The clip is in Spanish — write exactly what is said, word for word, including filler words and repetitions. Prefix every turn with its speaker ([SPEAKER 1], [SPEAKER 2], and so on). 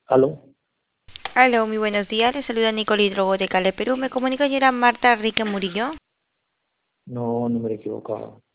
[SPEAKER 1] ¿Aló?
[SPEAKER 2] Aló, muy buenos días. Le saluda Nicole Hidrogo de Cali, Perú. Me comunica señora Marta Rique Murillo.
[SPEAKER 1] No, número equivocado.